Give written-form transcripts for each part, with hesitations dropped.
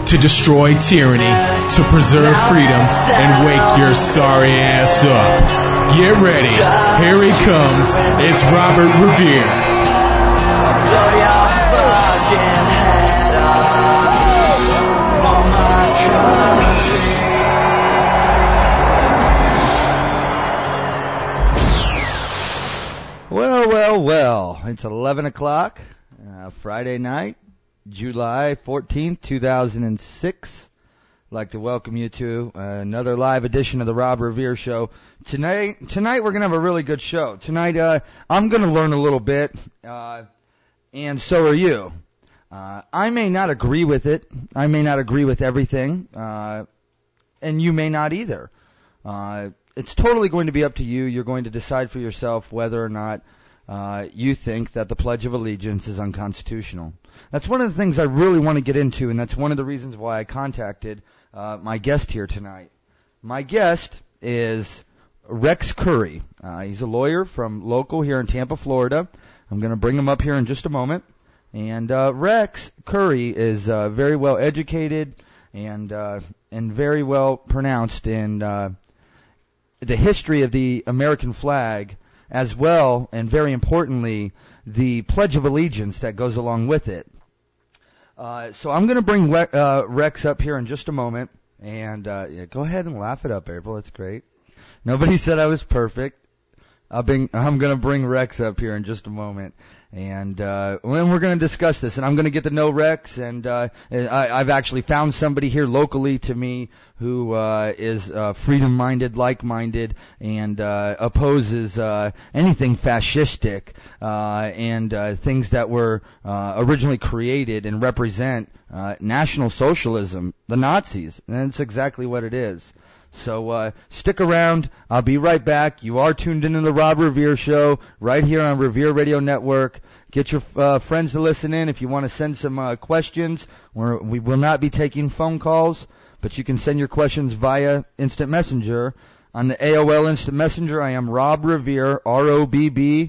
to destroy tyranny, to preserve freedom, and wake your sorry ass up. Get ready. Here he comes. It's Robert Revere. Blow your fucking head off for my country. Well, it's 11 o'clock, Friday night, July 14th, 2006. I'd like to welcome you to another live edition of the Rob Revere Show. Tonight we're going to have a really good show. Tonight, I'm going to learn a little bit, and so are you. I may not agree with it. I may not agree with everything, and you may not either. It's totally going to be up to you. You're going to decide for yourself whether or not you think that the Pledge of Allegiance is unconstitutional. That's one of the things I really want to get into, and that's one of the reasons why I contacted my guest here tonight. My guest is Rex Curry. He's a lawyer from local here in Tampa, Florida. I'm going to bring him up here in just a moment. And Rex Curry is very well educated and very well pronounced in the history of the American flag, as well, and very importantly, the Pledge of Allegiance that goes along with it. So I'm going to bring Rex up here in just a moment, and yeah, go ahead and laugh it up, April. It's great. Nobody said I was perfect. I'm going to bring Rex up here in just a moment, and when we're going to discuss this, and I'm going to get to know Rex, and I've actually found somebody here locally to me who is freedom-minded, like-minded, and opposes anything fascistic and things that were originally created and represent National Socialism, the Nazis, and that's exactly what it is. So stick around. I'll be right back. You are tuned into the Rob Revere Show right here on Revere Radio Network. Get your friends to listen in if you want to send some questions. We will not be taking phone calls, but you can send your questions via Instant Messenger. On the AOL Instant Messenger, I am Rob Revere, ROBBREVERE.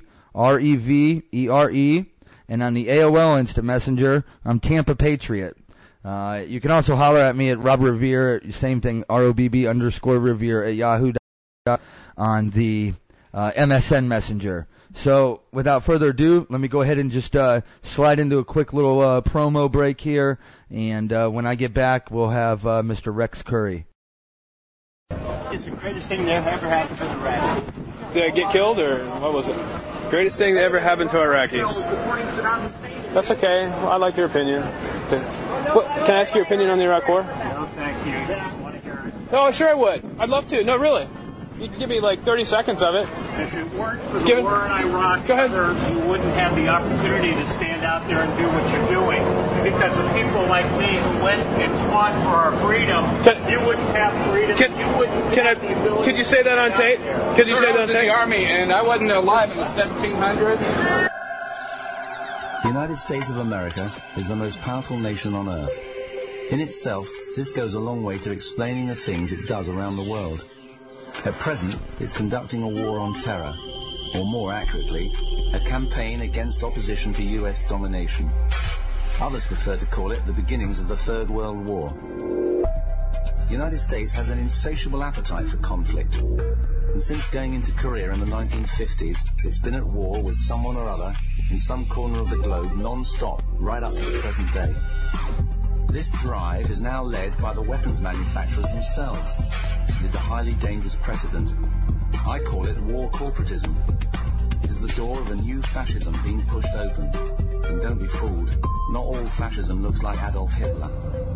And on the AOL Instant Messenger, I'm Tampa Patriot. You can also holler at me at Rob Revere, same thing, ROBB_Revere at Yahoo.com on the MSN Messenger. So without further ado, let me go ahead and just slide into a quick little promo break here, and when I get back, we'll have Mr. Rex Curry. It's the greatest thing that ever happened to the Iraqis. Did I get killed, or what was it? Greatest thing that ever happened to Iraqis. That's okay. I like their opinion. Can I ask your opinion on the Iraq War? No, thank you. I want to hear it. Oh, sure I would. I'd love to. No, really. You can give me like 30 seconds of it. If it weren't for the war in Iraq, others, you wouldn't have the opportunity to stand out there and do what you're doing. Because of people like me who went and fought for our freedom, you wouldn't have freedom. You wouldn't have the ability. Could you say that on tape? Could you say that on tape? I was in the Army, and I wasn't alive in the 1700s. The United States of America is the most powerful nation on earth. In itself, this goes a long way to explaining the things it does around the world. At present, it's conducting a war on terror, or more accurately, a campaign against opposition to U.S. domination. Others prefer to call it the beginnings of the Third World War. The United States has an insatiable appetite for conflict, and since going into Korea in the 1950s, it's been at war with someone or other in some corner of the globe non-stop right up to the present day. This drive is now led by the weapons manufacturers themselves. It is a highly dangerous precedent. I call it war corporatism. It is the door of a new fascism being pushed open. And don't be fooled, not all fascism looks like Adolf Hitler.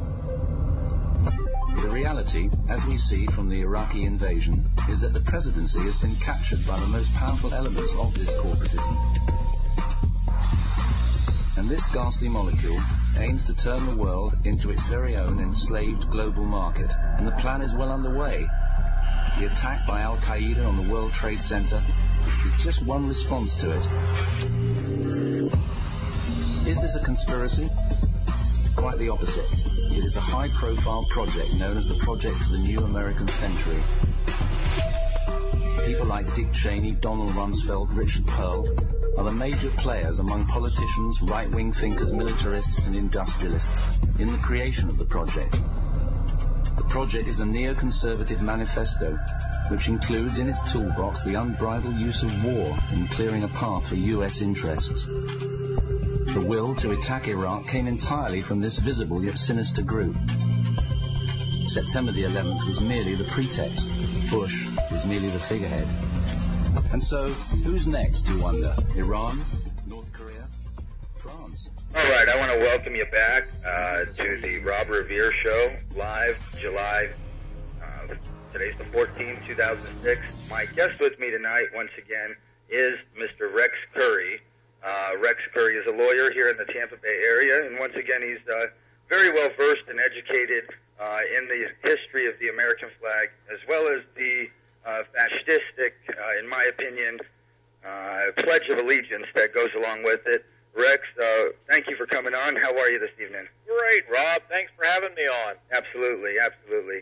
The reality, as we see from the Iraqi invasion, is that the presidency has been captured by the most powerful elements of this corporatism. And this ghastly molecule aims to turn the world into its very own enslaved global market, and the plan is well underway. The attack by Al-Qaeda on the World Trade Center is just one response to it. Is this a conspiracy? Quite the opposite. It is a high-profile project known as the Project for the New American Century. people like Dick Cheney, Donald Rumsfeld, Richard Pearl are the major players among politicians, right-wing thinkers, militarists and industrialists in the creation of the project. The project is a neoconservative manifesto which includes in its toolbox the unbridled use of war in clearing a path for U.S. interests. The will to attack Iraq came entirely from this visible yet sinister group. September the 11th was merely the pretext. Bush was merely the figurehead. And so, who's next, you wonder? Iran? North Korea? France? All right, I want to welcome you back to the Rob Revere Show, live July. Today's the 14th, 2006. My guest with me tonight, once again, is Mr. Rex Curry. Rex Curry is a lawyer here in the Tampa Bay area, and once again, he's very well versed and educated in the history of the American flag, as well as the fascistic, in my opinion, Pledge of Allegiance that goes along with it. Rex, thank you for coming on. How are you this evening? Great, Rob. Thanks for having me on. Absolutely, absolutely.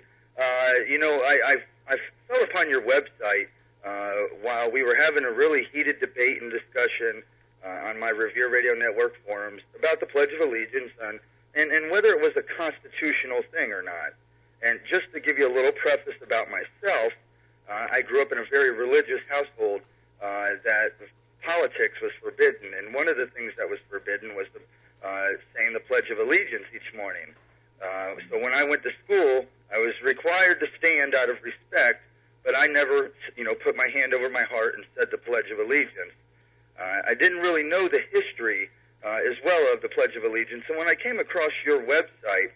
I fell upon your website while we were having a really heated debate and discussion on my Revere Radio Network forums about the Pledge of Allegiance and whether it was a constitutional thing or not. And just to give you a little preface about myself, I grew up in a very religious household that politics was forbidden, and one of the things that was forbidden was saying the Pledge of Allegiance each morning. So when I went to school, I was required to stand out of respect, but I never, put my hand over my heart and said the Pledge of Allegiance. I didn't really know the history as well of the Pledge of Allegiance, and when I came across your website,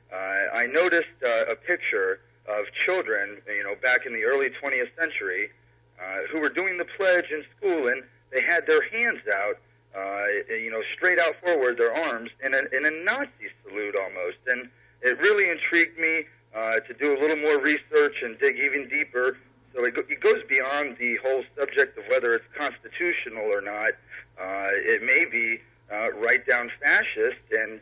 I noticed a picture of children, back in the early 20th century, who were doing the pledge in school, and they had their hands out, straight out forward, their arms, in a Nazi salute almost. And it really intrigued me to do a little more research and dig even deeper. So it goes beyond the whole subject of whether it's constitutional or not. It may be right down fascist and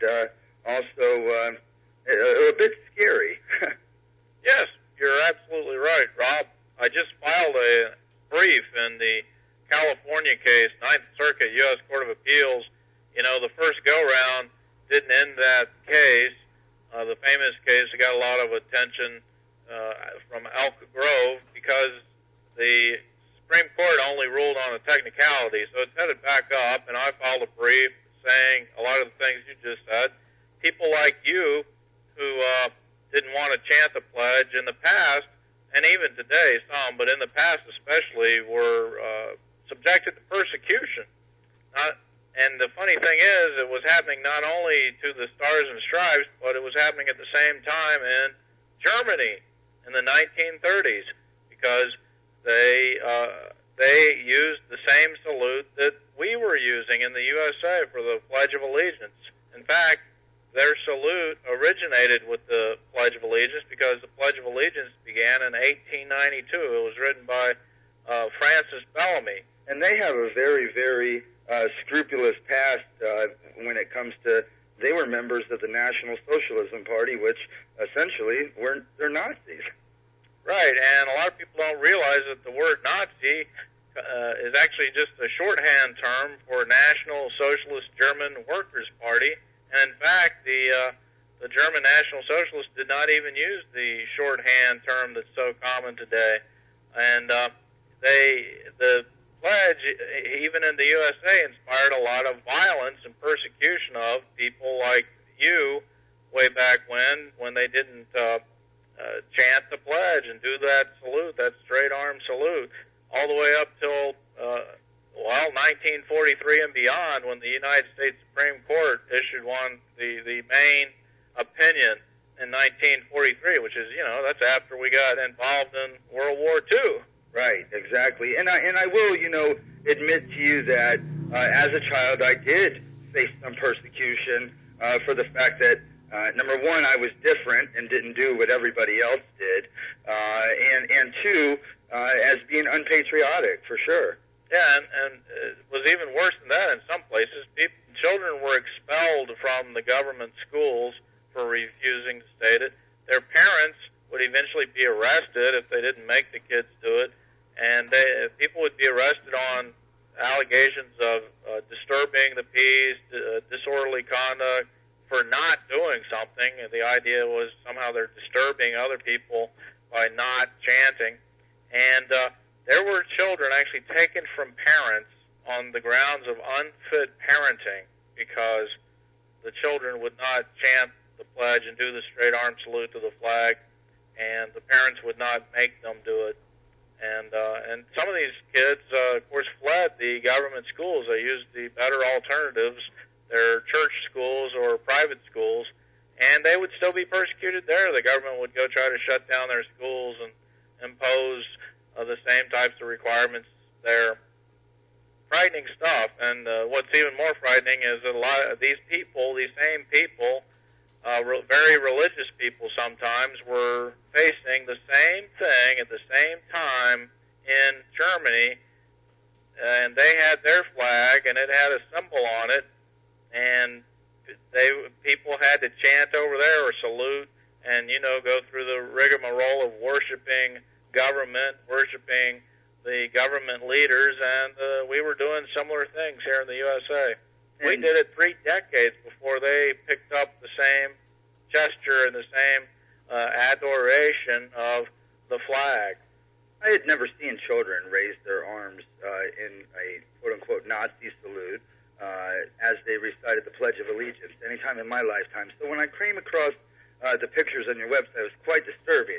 also a bit scary. Yes, you're absolutely right, Rob. I just filed a brief in the California case, Ninth Circuit, U.S. Court of Appeals. The first go-round didn't end that case. The famous case got a lot of attention from Elk Grove because the Supreme Court only ruled on a technicality. So it's headed back up, and I filed a brief saying a lot of the things you just said. People like you who didn't want to chant the pledge in the past, and even today some, but in the past especially, were subjected to persecution. And the funny thing is, it was happening not only to the Stars and Stripes, but it was happening at the same time in Germany in the 1930s, because they used the same salute that we were using in the USA for the Pledge of Allegiance. In fact, their salute originated with the Pledge of Allegiance because the Pledge of Allegiance began in 1892. It was written by Francis Bellamy. And they have a very, very scrupulous past when it comes to, they were members of the National Socialism Party, which essentially they're Nazis. Right, and a lot of people don't realize that the word Nazi is actually just a shorthand term for National Socialist German Workers' Party. And in fact, the German National Socialists did not even use the shorthand term that's so common today. And the pledge, even in the USA, inspired a lot of violence and persecution of people like you way back when they didn't chant the pledge and do that salute, that straight arm salute, all the way up till 1943 and beyond, when the United States Supreme Court issued the main opinion in 1943, which is, that's after we got involved in World War II. Right, exactly. And I will, admit to you that as a child I did face some persecution for the fact that, number one, I was different and didn't do what everybody else did, and two, as being unpatriotic, for sure. Yeah, and it was even worse than that in some places. Children were expelled from the government schools for refusing to state it. Their parents would eventually be arrested if they didn't make the kids do it. and people would be arrested on allegations of disturbing the peace, disorderly conduct, for not doing something. And the idea was somehow they're disturbing other people by not chanting. And there were children actually taken from parents on the grounds of unfit parenting because the children would not chant the pledge and do the straight arm salute to the flag, and the parents would not make them do it. And some of these kids, of course, fled the government schools. They used the better alternatives, their church schools or private schools, and they would still be persecuted there. The government would go try to shut down their schools and impose the same types of requirements there. Frightening stuff. And what's even more frightening is that a lot of these people, these same people, very religious people sometimes, were facing the same thing at the same time in Germany, and they had their flag, and it had a symbol on it, and people had to chant over there or salute, and, go through the rigmarole of worshiping government, worshiping the government leaders, and we were doing similar things here in the USA. We did it 3 decades before they picked up the same gesture and the same adoration of the flag. I had never seen children raise their arms in a quote-unquote Nazi salute as they recited the Pledge of Allegiance anytime in my lifetime. So when I came across the pictures on your website, it was quite disturbing.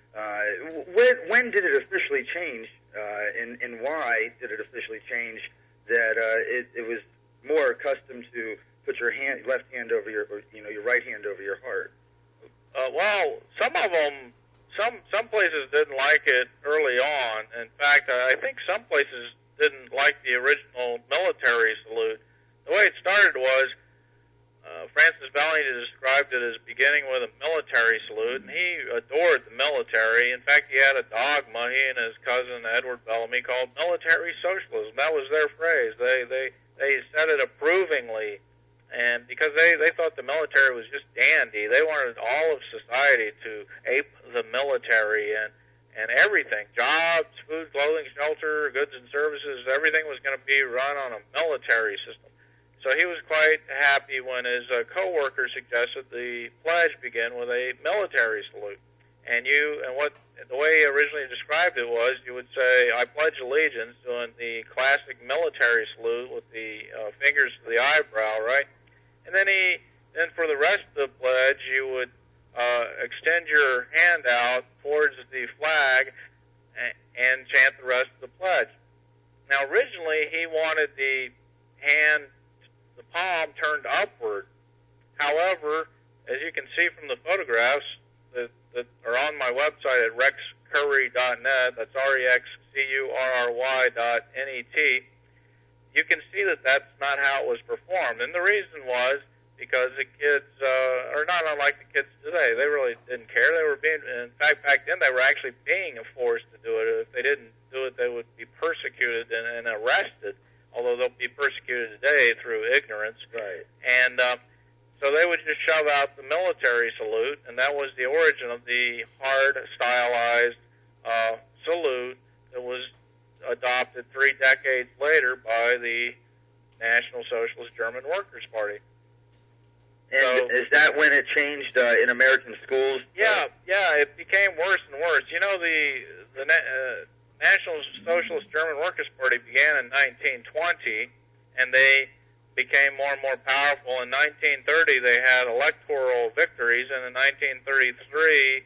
When did it officially change, and why did it officially change that it was more accustomed to put your left hand over your right hand over your heart? Well, some of them, some places didn't like it early on. In fact, I think some places didn't like the original military salute. The way it started was Francis Bellini described it as beginning with a military salute, and he adored the military. In fact, he had a dogma, he and his cousin Edward Bellamy, called military socialism. That was their phrase. They said it approvingly, and because they thought the military was just dandy, they wanted all of society to ape the military and everything, jobs, food, clothing, shelter, goods and services, everything was going to be run on a military system. So he was quite happy when his co-worker suggested the pledge begin with a military salute. And the way he originally described it was, you would say, "I pledge allegiance," doing the classic military salute with the fingers to the eyebrow, right? And then for the rest of the pledge, you would extend your hand out towards the flag and chant the rest of the pledge. Now, originally, he wanted the palm turned upward. However, as you can see from the photographs that are on my website at rexcurry.net, that's REXCURRY.net, you can see that that's not how it was performed. And the reason was because the kids are not unlike the kids today. They really didn't care. They were in fact, back then they were actually being forced to do it. If they didn't do it, they would be persecuted and arrested, although they'll be persecuted today through ignorance. Right. And so they would just shove out the military salute, and that was the origin of the hard, stylized salute that was adopted 3 decades later by the National Socialist German Workers' Party. And is that when it changed in American schools? Yeah, it became worse and worse. The National Socialist German Workers' Party began in 1920, and they became more and more powerful. In 1930, they had electoral victories, and in 1933,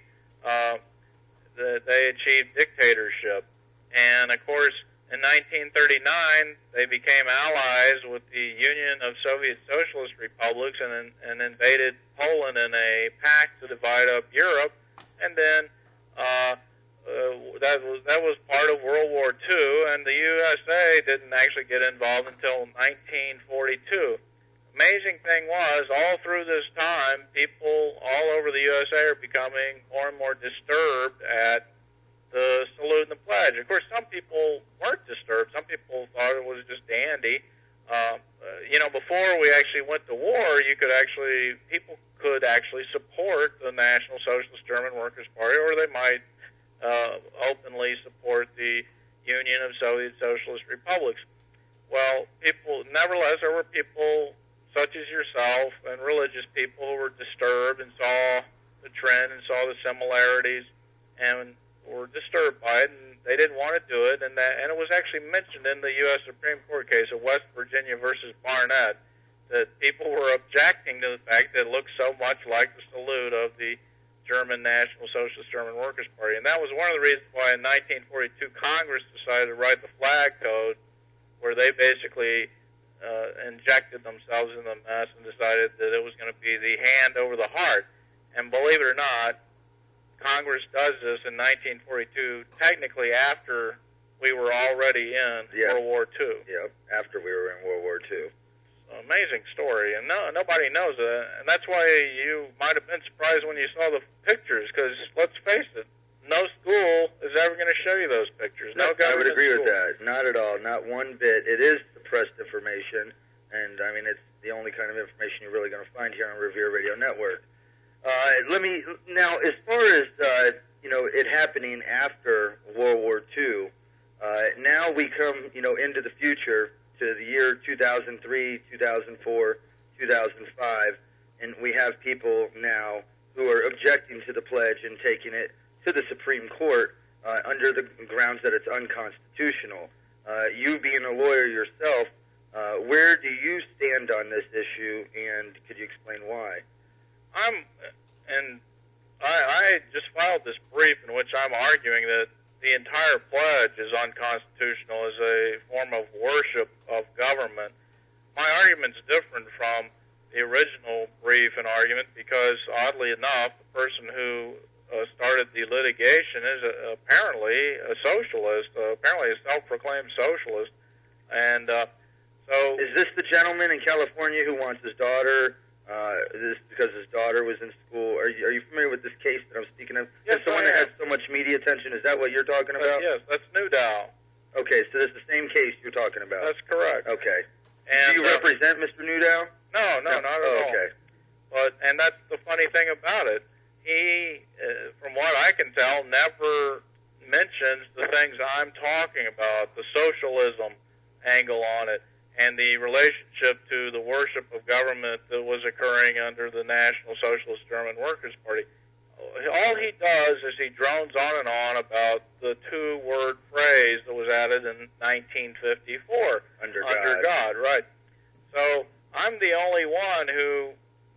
they achieved dictatorship. And, of course, in 1939, they became allies with the Union of Soviet Socialist Republics and invaded Poland in a pact to divide up Europe. And then that was part of World War II, and the USA didn't actually get involved until 1942. Amazing thing was, all through this time, people all over the USA are becoming more and more disturbed at the salute and the pledge. Of course, some people weren't disturbed. Some people thought it was just dandy. Before we actually went to war, people could actually support the National Socialist German Workers' Party, or they might openly support the Union of Soviet Socialist Republics. Well, nevertheless, there were people such as yourself and religious people who were disturbed and saw the trend and saw the similarities and were disturbed by it, and they didn't want to do it. And it was actually mentioned in the U.S. Supreme Court case of West Virginia versus Barnett that people were objecting to the fact that it looked so much like the salute of the German National Socialist German Workers' Party. And that was one of the reasons why in 1942 Congress decided to write the flag code, where they basically injected themselves in the mess and decided that it was going to be the hand over the heart. And believe it or not, Congress does this in 1942, technically after we were already in World War II. Yeah, after we were in World War II. Amazing story, and nobody knows it, and that's why you might have been surprised when you saw the pictures, because let's face it, no school is ever going to show you those pictures. No I would agree school. with that. Not at all, not one bit. It is suppressed information, and I mean, it's the only kind of information you're really going to find here on Revere Radio Network. Now, as far as, it happening after World War II, now we come, into the future, to the year 2003, 2004, 2005, and we have people now who are objecting to the pledge and taking it to the Supreme Court under the grounds that it's unconstitutional. You being a lawyer yourself, where do you stand on this issue, and could you explain why? I just filed this brief in which I'm arguing that the entire pledge is unconstitutional as a form of worship of government. My argument's different from the original brief and argument because, oddly enough, the person who started the litigation is apparently a socialist, apparently a self-proclaimed socialist. And so... Is this the gentleman in California who wants his daughter... this because his daughter was in school. Are you familiar with this case that I'm speaking of? Yes, the one that has so much media attention. Is that what you're talking about? Yes, that's Newdow. Okay, so that's the same case you're talking about. That's correct. Okay. And, do you represent Mr. Newdow? No, not at all. Okay. And that's the funny thing about it. He, from what I can tell, never mentions the things I'm talking about, the socialism angle on it, and the relationship to the worship of government that was occurring under the National Socialist German Workers' Party. All he does is he drones on and on about the two-word phrase that was added in 1954. Under God, right. So I'm the only one who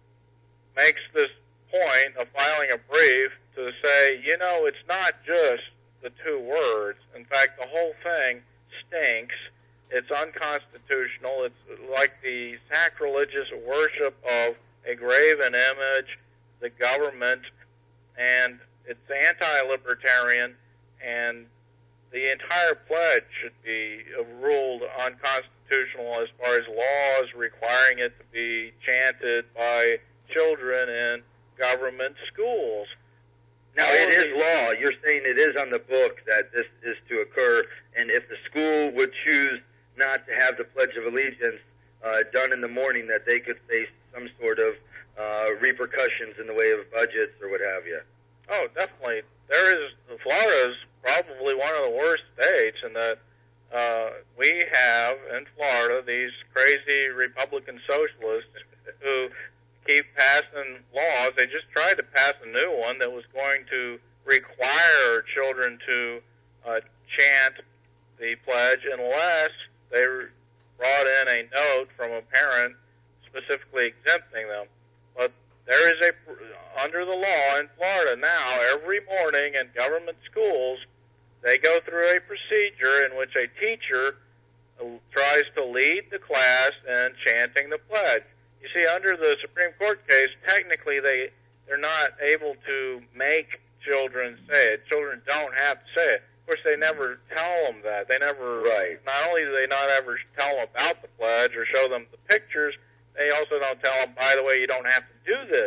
makes this point of filing a brief to say, it's not just the two words. In fact, the whole thing stinks. It's unconstitutional. It's like the sacrilegious worship of a graven image, the government, and it's anti-libertarian, and the entire pledge should be ruled unconstitutional as far as laws requiring it to be chanted by children in government schools. Now, it is law. You're saying it is on the book that this is to occur, and if the school would choose not to have the Pledge of Allegiance done in the morning, that they could face some sort of repercussions in the way of budgets or what have you. Oh, definitely. Florida's probably one of the worst states in that we have in Florida these crazy Republican socialists who keep passing laws. They just tried to pass a new one that was going to require children to chant the pledge unless they brought in a note from a parent specifically exempting them. But there is under the law in Florida now, every morning in government schools, they go through a procedure in which a teacher tries to lead the class in chanting the pledge. You see, under the Supreme Court case, technically they're not able to make children say it. Children don't have to say it. Of course, they never tell them that. They never. Right. Not only do they not ever tell them about the pledge or show them the pictures, they also don't tell them, by the way, you don't have to do this.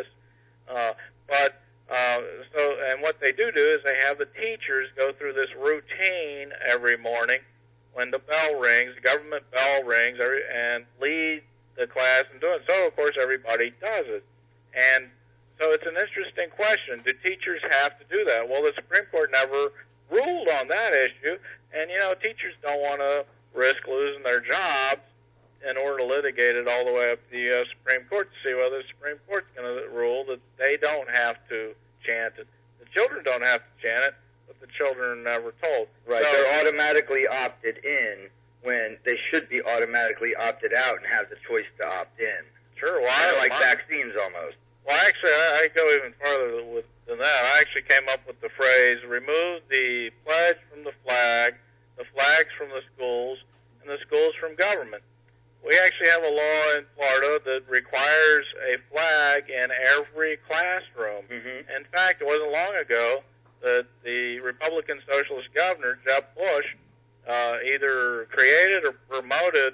And what they do is they have the teachers go through this routine every morning when the bell rings, the government bell rings, and lead the class and do it. So, of course, everybody does it. And so it's an interesting question. Do teachers have to do that? Well, the Supreme Court never ruled on that issue. And, teachers don't want to risk losing their jobs in order to litigate it all the way up to the U.S. Supreme Court to see whether the Supreme Court's going to rule that they don't have to chant it. The children don't have to chant it, but the children are never told. Right, So, they're automatically opted in when they should be automatically opted out and have the choice to opt in. Sure, well, Kind of like vaccines almost. Well, actually, I go even farther than that. I actually came up with the phrase, remove the pledge from the flags from the schools, and the schools from government. We actually have a law in Florida that requires a flag in every classroom. Mm-hmm. In fact, it wasn't long ago that the Republican Socialist governor, Jeb Bush, either created or promoted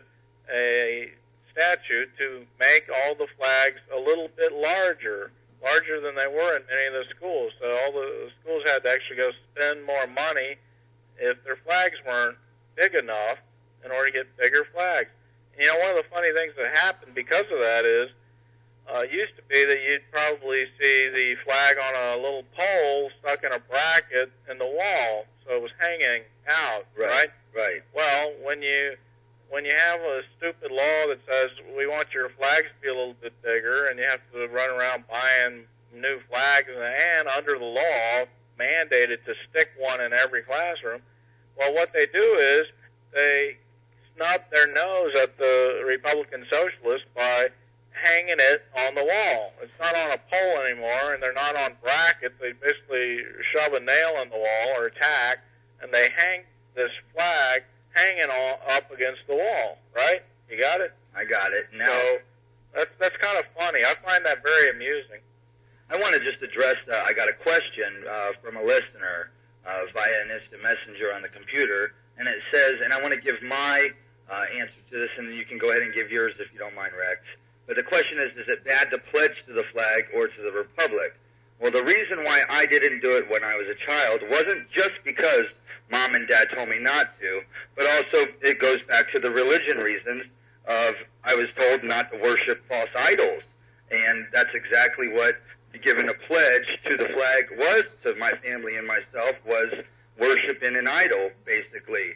a statute to make all the flags a little bit larger than they were in many of the schools. So all the schools had to actually go spend more money if their flags weren't big enough in order to get bigger flags. One of the funny things that happened because of that is, it used to be that you'd probably see the flag on a little pole stuck in a bracket in the wall, so it was hanging out, right? Right. Well, when you have a stupid law that says we want your flags to be a little bit bigger, and you have to run around buying new flags, and under the law mandated to stick one in every classroom, well, what they do is they snub their nose at the Republican Socialists by hanging it on the wall. It's not on a pole anymore, and they're not on brackets. They basically shove a nail in the wall or a tack, and they hang this flag hanging up against the wall, right? You got it? I got it. Now, so that's kind of funny. I find that very amusing. I want to just address, I got a question from a listener via an instant messenger on the computer, and it says, and I want to give my answer to this, and you can go ahead and give yours if you don't mind, Rex. But the question is it bad to pledge to the flag or to the republic? Well, the reason why I didn't do it when I was a child wasn't just because Mom and Dad told me not to, but also it goes back to the religion reasons of I was told not to worship false idols. And that's exactly what giving a pledge to the flag was to my family and myself, was worshiping an idol, basically.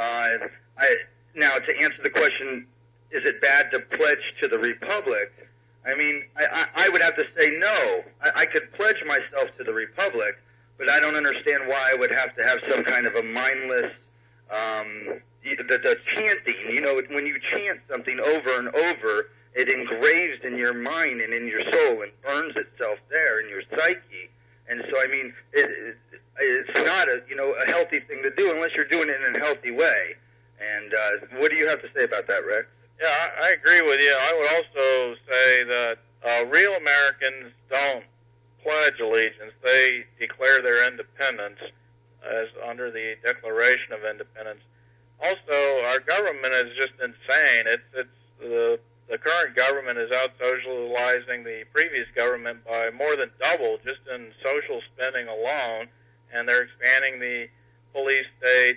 Now, to answer the question, is it bad to pledge to the republic? I mean, I would have to say no. I could pledge myself to the republic, but I don't understand why I would have to have some kind of a mindless, the chanting. When you chant something over and over, it engraves in your mind and in your soul and burns itself there in your psyche. And so, I mean, it's not a healthy thing to do unless you're doing it in a healthy way. And what do you have to say about that, Rex? Yeah, I agree with you. I would also say that real Americans don't pledge allegiance. They declare their independence as under the Declaration of Independence. Also, our government is just insane. It's the current government is out socializing the previous government by more than double just in social spending alone, and they're expanding the police state,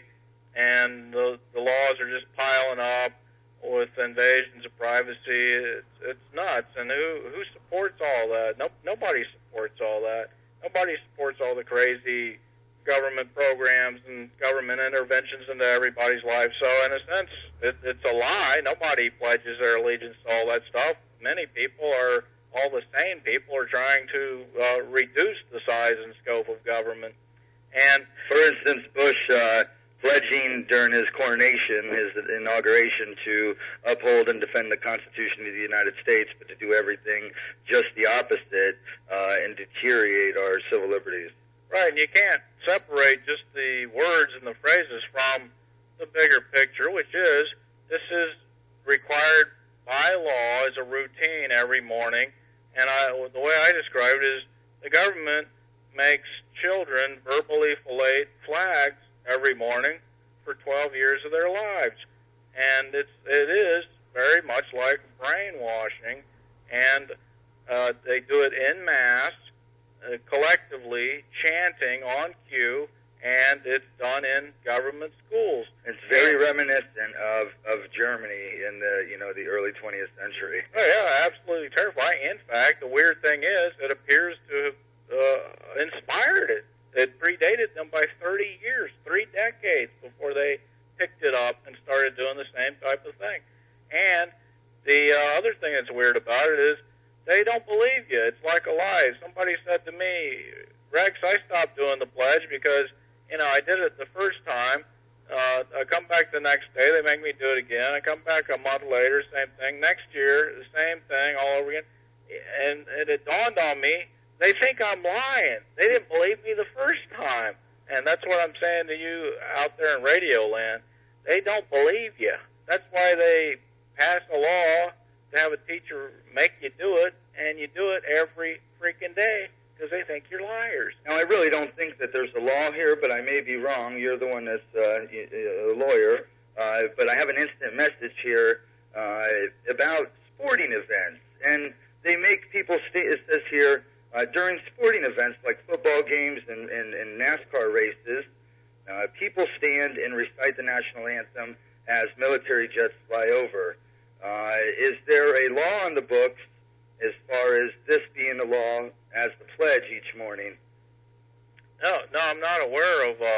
and the laws are just piling up with invasions of privacy. It's nuts. And who supports all that? Nobody supports all that. Nobody supports all the crazy government programs and government interventions into everybody's life. So in a sense, it's a lie. Nobody pledges their allegiance to all that stuff. Many people are, all the sane people are trying to reduce the size and scope of government. And for instance, Bush pledging during his coronation, his inauguration, to uphold and defend the Constitution of the United States, but to do everything just the opposite and deteriorate our civil liberties. Right, and you can't separate just the words and the phrases from the bigger picture, which is this is required by law as a routine every morning. And the way I describe it is the government makes children verbally fillet flags every morning for 12 years of their lives. And it is very much like brainwashing, and they do it en masse, collectively, chanting on cue, and it's done in government schools. It's very reminiscent of Germany in the early 20th century. Oh, yeah, absolutely terrifying. In fact, the weird thing is it appears to have inspired it. It predated them by 30 years. I stopped doing the pledge because, you know, I did it the first time. I come back the next day, they make me do it again. I come back a month later, same thing. Next year, the same thing all over again. And it dawned on me, they think I'm lying. They didn't believe me the first time. And that's what I'm saying to you out there in Radio Land. They don't believe you. That's why they pass a law to have a teacher make you do it, and you do it every freaking day because they think you're liars. Now, I really don't think that there's a law here, but I may be wrong. You're the one that's a lawyer. But I have an instant message here about sporting events. And they make people it says here, during sporting events like football games and NASCAR races, people stand and recite the national anthem as military jets fly over. Is there a law on the books as far as this being the law as the pledge each morning? No, I'm not aware of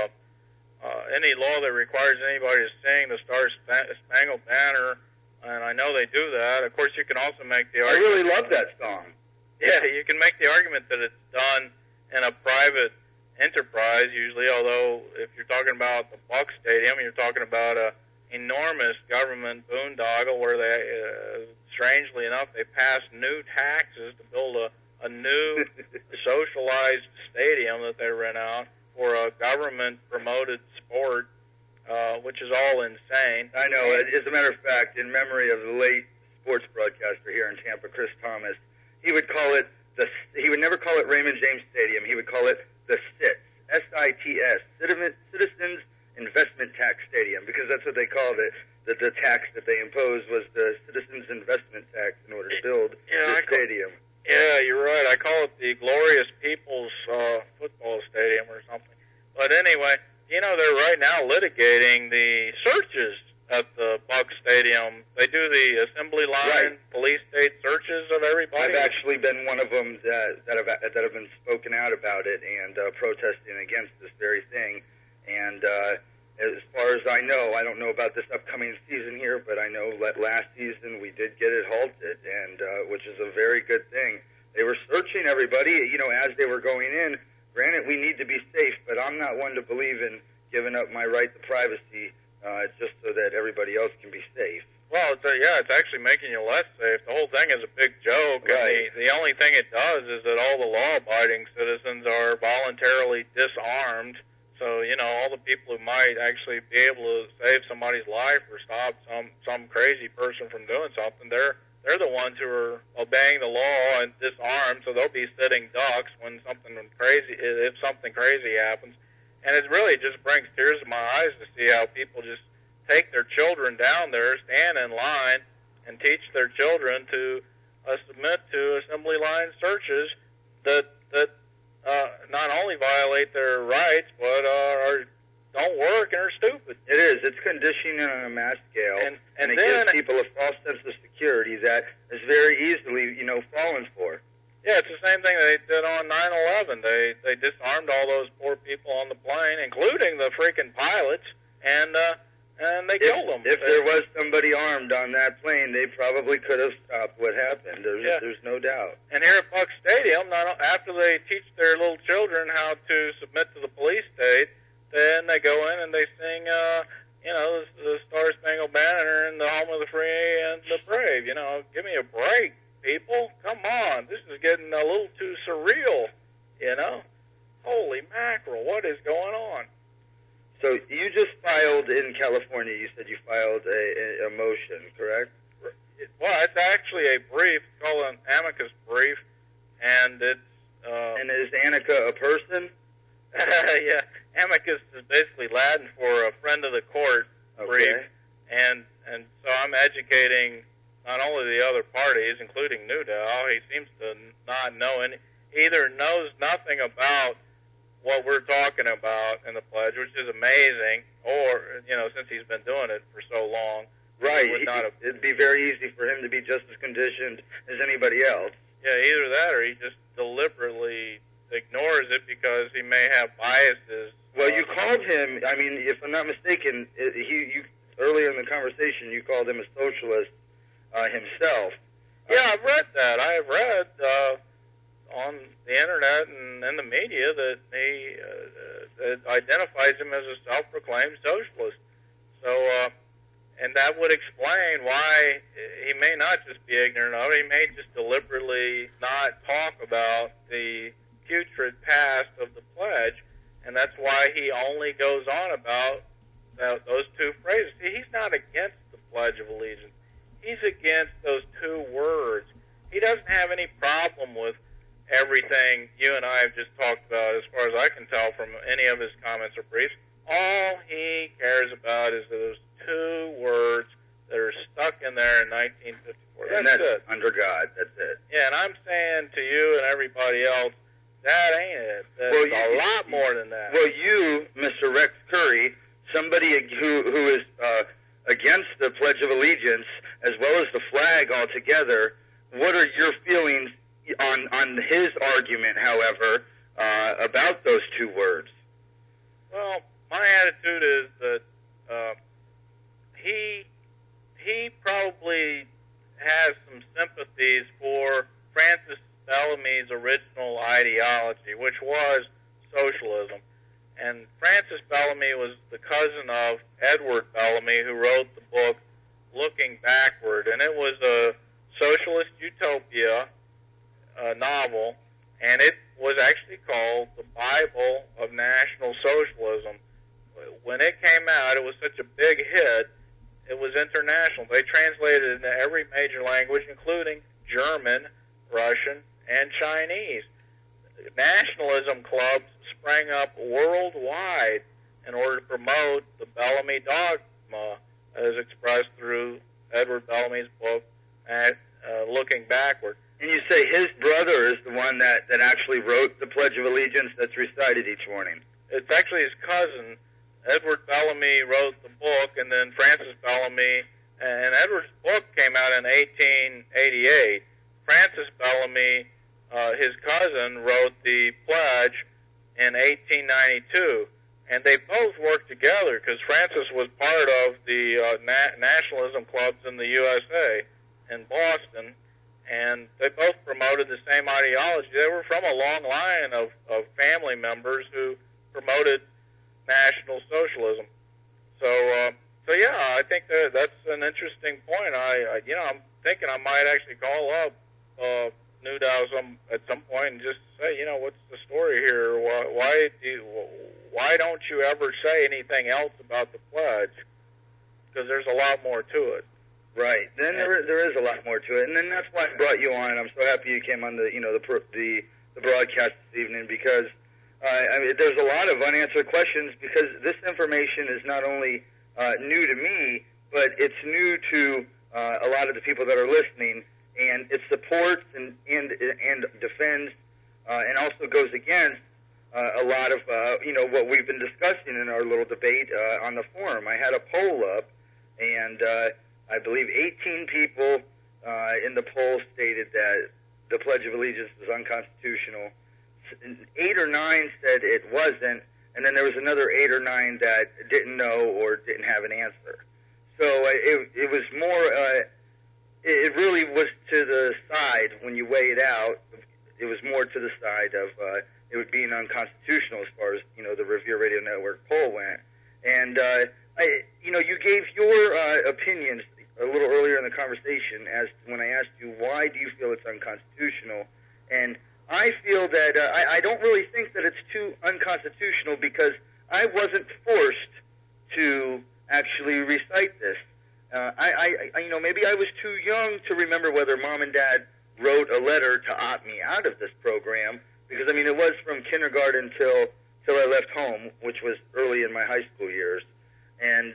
any law that requires anybody to sing the Star Spangled Banner, and I know they do that. Of course, you can also make the argument. I really love that song. Yeah, you can make the argument that it's done in a private enterprise usually, although if you're talking about the Buck Stadium, you're talking about a enormous government boondoggle where they, strangely enough, they passed new taxes to build a new socialized stadium that they rent out for a government-promoted sport, which is all insane. I know. As a matter of fact, in memory of the late sports broadcaster here in Tampa, Chris Thomas, he would call it he would never call it Raymond James Stadium. He would call it the SITS, S-I-T-S, Citizens Investment Tax Stadium, because that's what they called it. The tax that they imposed was the Citizens Investment Tax in order to build the stadium. Yeah, you're right. I call it the Glorious People's Football Stadium or something. But anyway, you know, they're right now litigating the searches at the Buck Stadium. They do the assembly line police state searches of everybody. I've actually been one of them that have been spoken out about it and protesting against this very thing. And as far as I know, I don't know about this upcoming season here, but I know that last season we did get it halted, and which is a very good thing. They were searching everybody, you know, as they were going in. Granted, we need to be safe, but I'm not one to believe in giving up my right to privacy just so that everybody else can be safe. Well, it's actually making you less safe. The whole thing is a big joke, right. And the only thing it does is that all the law-abiding citizens are voluntarily disarmed. So, you know, all the people who might actually be able to save somebody's life or stop some crazy person from doing something, they're the ones who are obeying the law and disarmed, so they'll be sitting ducks when if something crazy happens. And it really just brings tears to my eyes to see how people just take their children down there, stand in line, and teach their children to submit to assembly line searches that not only violate their rights, but don't work and are stupid. It is. It's conditioning on a mass scale, and it gives people a false sense of security that is very easily, you know, fallen for. Yeah, it's the same thing they did on 9/11. They disarmed all those poor people on the plane, including the freaking pilots, and they killed them. If there was somebody armed on that plane, they probably could have stopped what happened. There's no doubt. And here at Buck Stadium, after they teach their little children how to submit to the police state, then they go in and they sing, you know, the Star Spangled Banner in the home of the free and the brave. You know, give me a break, people. Come on. This is getting a little too surreal, you know. Holy mackerel, what is going on? So you just filed in California. You said you filed a motion, correct? Well, it's actually a brief. It's called an amicus brief, and it's... and is Annika a person? Yeah, amicus is basically Latin for a friend of the court brief, and so I'm educating not only the other parties, including Newdow. He seems to not know either knows nothing about what we're talking about in the pledge, which is amazing, or, you know, since he's been doing it for so long. Right. It'd be very easy for him to be just as conditioned as anybody else. Yeah, either that or he just deliberately ignores it because he may have biases. Well, you called him, I mean, if I'm not mistaken, you earlier in the conversation, you called him a socialist himself. Yeah, I've read that. I have read on the internet and in the media that that identifies him as a self-proclaimed socialist. So, and that would explain why he may not just be ignorant of it. He may just deliberately not talk about the putrid past of the pledge, and that's why he only goes on about those two phrases. See, he's not against the Pledge of Allegiance. He's against those two words. He doesn't have any problem with everything you and I have just talked about, as far as I can tell from any of his comments or briefs. All he cares about is those two words that are stuck in there in 1954. And that's it. Under God. That's it. Yeah, and I'm saying to you and everybody else, that ain't it. There's a lot more than that. Well, you, Mr. Rex Curry, somebody who is against the Pledge of Allegiance as well as the flag altogether, what are your feelings on his argument, however, about those two words? Well, my attitude is that he probably has some sympathies for Francis Bellamy's original ideology, which was socialism. And Francis Bellamy was the cousin of Edward Bellamy, who wrote the book Looking Backward, and it was a socialist utopia novel, and it was actually called The Bible of National Socialism. When it came out, it was such a big hit, it was international. They translated it into every major language, including German, Russian, and Chinese. Nationalism clubs sprang up worldwide in order to promote the Bellamy dogma as expressed through Edward Bellamy's book, Looking Backward. And you say his brother is the one that actually wrote the Pledge of Allegiance that's recited each morning. It's actually his cousin. Edward Bellamy wrote the book, and then Francis Bellamy, and Edward's book came out in 1888. Francis Bellamy, his cousin, wrote the pledge in 1892, and they both worked together because Francis was part of the nationalism clubs in the USA in Boston, and they both promoted the same ideology. They were from a long line of family members who promoted National Socialism. So yeah, I think that's an interesting point. I'm thinking I might actually call up Newdow at some point and just say, what's the story here? Why don't you ever say anything else about the pledge? Because there's a lot more to it. Right. Then there is a lot more to it, and then that's why I brought you on. And I'm so happy you came on the broadcast this evening because there's a lot of unanswered questions because this information is not only new to me, but it's new to a lot of the people that are listening, and it supports and defends and also goes against a lot of what we've been discussing in our little debate on the forum. I had a poll up, and I believe 18 people in the poll stated that the Pledge of Allegiance was unconstitutional. 8 or 9 said it wasn't, and then there was another 8 or 9 that didn't know or didn't have an answer. So it was more, it really was to the side, when you weigh it out, it was more to the side of it being unconstitutional as far as, the Revere Radio Network poll went. And, you gave your opinions a little earlier in the conversation as when I asked you, why do you feel it's unconstitutional? And I feel that I don't really think that it's too unconstitutional because I wasn't forced to actually recite this. Maybe I was too young to remember whether Mom and Dad wrote a letter to opt me out of this program because, it was from kindergarten till I left home, which was early in my high school years. And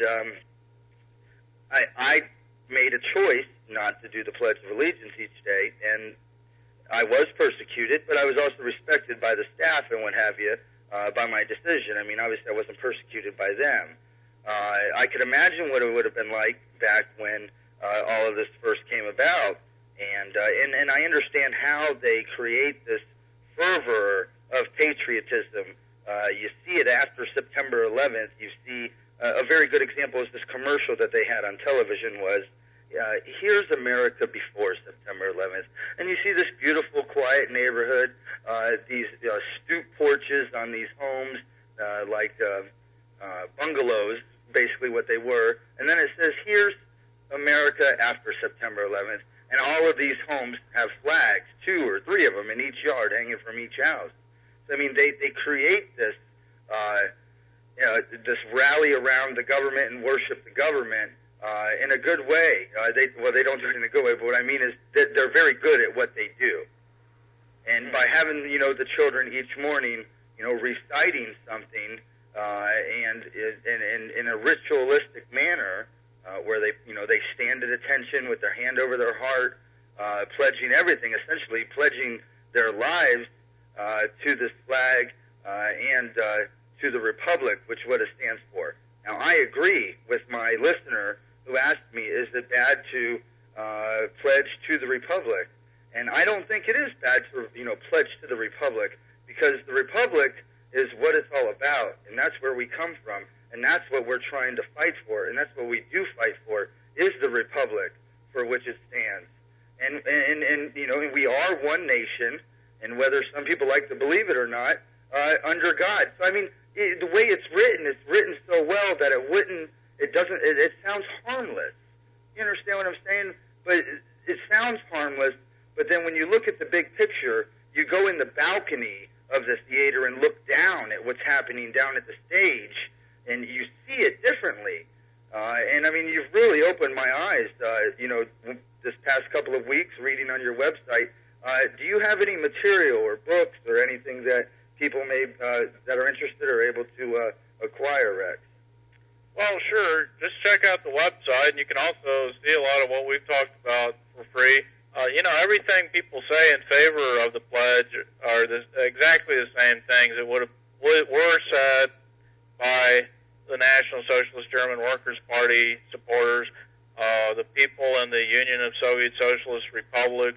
I made a choice not to do the Pledge of Allegiance each day, and I was persecuted, but I was also respected by the staff and what have you by my decision. Obviously I wasn't persecuted by them. I could imagine what it would have been like back when all of this first came about, and I understand how they create this fervor of patriotism. You see it after September 11th. You see a very good example is this commercial that they had on television was here's America before September 11th. And you see this beautiful, quiet neighborhood, these stoop porches on these homes, like bungalows, basically what they were. And then it says, here's America after September 11th. And all of these homes have flags, 2 or 3 of them in each yard, hanging from each house. So, I mean, they create this, this rally around the government and worship the government in a good way. They don't do it in a good way, but what I mean is that they're very good at what they do. And by having, the children each morning, reciting something, and in a ritualistic manner, where they stand at attention with their hand over their heart, pledging everything, essentially pledging their lives to this flag and to the Republic, which what it stands for. Now, I agree with my listener who asked me, is it bad to pledge to the Republic? And I don't think it is bad to, pledge to the Republic, because the Republic is what it's all about, and that's where we come from, and that's what we're trying to fight for, and that's what we do fight for, is the Republic for which it stands. And we are one nation, and whether some people like to believe it or not, under God. So, I mean, the way it's written so well that it sounds harmless. You understand what I'm saying? But it sounds harmless, but then when you look at the big picture, you go in the balcony of the theater and look down at what's happening down at the stage, and you see it differently. And I mean, you've really opened my eyes, this past couple of weeks reading on your website. Do you have any material or books or anything that people that are interested are able to acquire, Rex? Well, sure. Just check out the website, and you can also see a lot of what we've talked about for free. Everything people say in favor of the pledge are exactly the same things that were said by the National Socialist German Workers' Party supporters, the people in the Union of Soviet Socialist Republics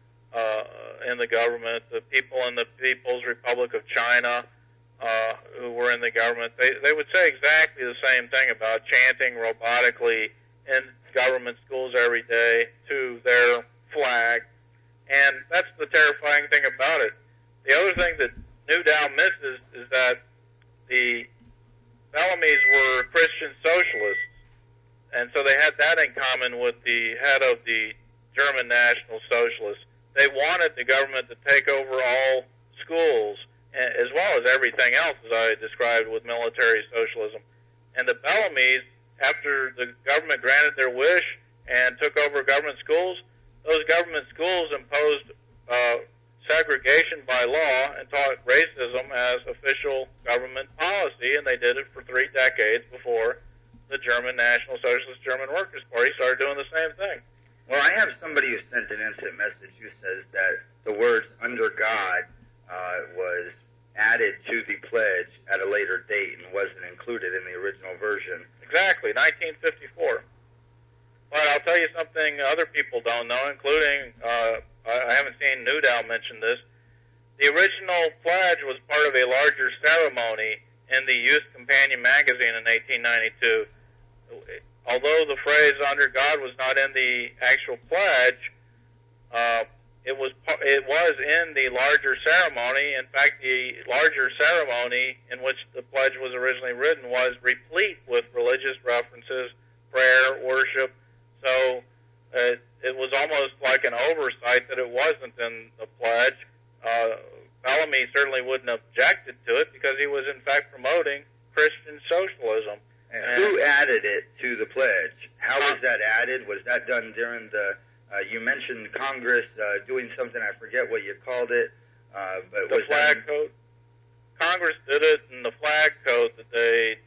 in the government, the people in the People's Republic of China who were in the government. They would say exactly the same thing about chanting robotically in government schools every day to their flag, and that's the terrifying thing about it. The other thing that Newdow misses is that the Bellamy's were Christian socialists, and so they had that in common with the head of the German National Socialists. They wanted the government to take over all schools, as well as everything else, as I described with military socialism. And the Bellamy's, after the government granted their wish and took over government schools, those government schools imposed segregation by law and taught racism as official government policy, and they did it for 3 decades before the German National Socialist German Workers' Party started doing the same thing. Well, I have somebody who sent an instant message who says that the words "under God" was added to the pledge at a later date and wasn't included in the original version. Exactly, 1954. But I'll tell you something other people don't know, including, I haven't seen Newdow mention this. The original pledge was part of a larger ceremony in the Youth Companion magazine in 1892. Although the phrase "under God" was not in the actual pledge, it was in the larger ceremony. In fact, the larger ceremony in which the pledge was originally written was replete with religious references, prayer, worship. So it was almost like an oversight that it wasn't in the pledge. Bellamy certainly wouldn't have objected to it because he was in fact promoting Christian socialism. And who added it to the pledge? How was that added? Was that done during the, you mentioned Congress doing something, I forget what you called it. But the flag code? Congress did it, and the flag code that they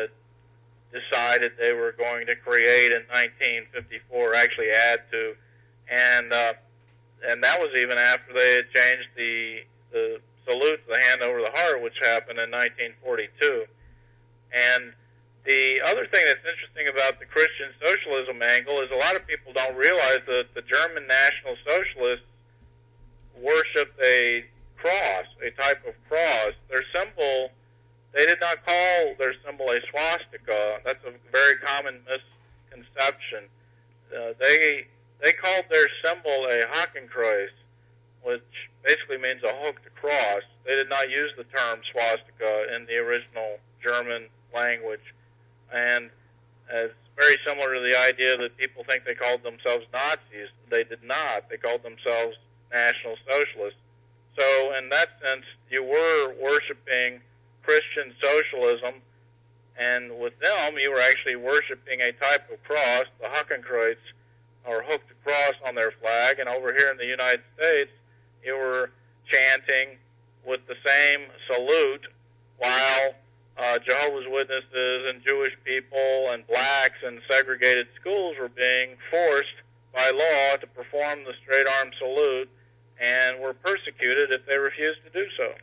decided they were going to create in 1954, actually add to, and that was even after they had changed the salute to the hand over the heart, which happened in 1942. And the other thing that's interesting about the Christian socialism angle is a lot of people don't realize that the German National Socialists worshiped a cross, a type of cross. Their symbol, they did not call their symbol a swastika. That's a very common misconception. they called their symbol a Hakenkreuz, which basically means a hooked cross. They did not use the term swastika in the original German language, and it's very similar to the idea that people think they called themselves Nazis. They did not. They called themselves National Socialists. So in that sense, you were worshiping Christian socialism, and with them, you were actually worshiping a type of cross, the Hakenkreuz, or hooked cross on their flag. And over here in the United States, you were chanting with the same salute while Jehovah's Witnesses and Jewish people and blacks in segregated schools were being forced by law to perform the straight arm salute and were persecuted if they refused to do so.